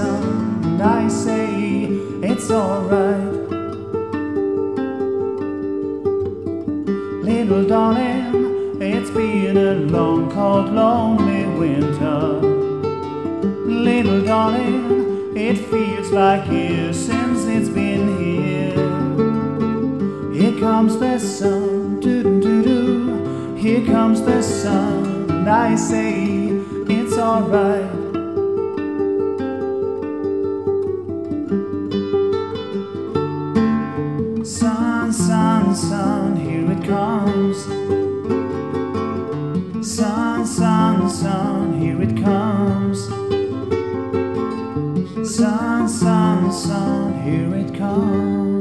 sun, and I say it's alright. Little darling, it's been a long, cold, lonely winter. Little darling, it feels like years since it's been here. Here comes the sun, doo-doo-doo-doo. Here comes the sun, and I say it's alright. Sun, sun, sun, here it comes. Sun, sun, sun, here it comes. Sun, sun, sun, here it comes.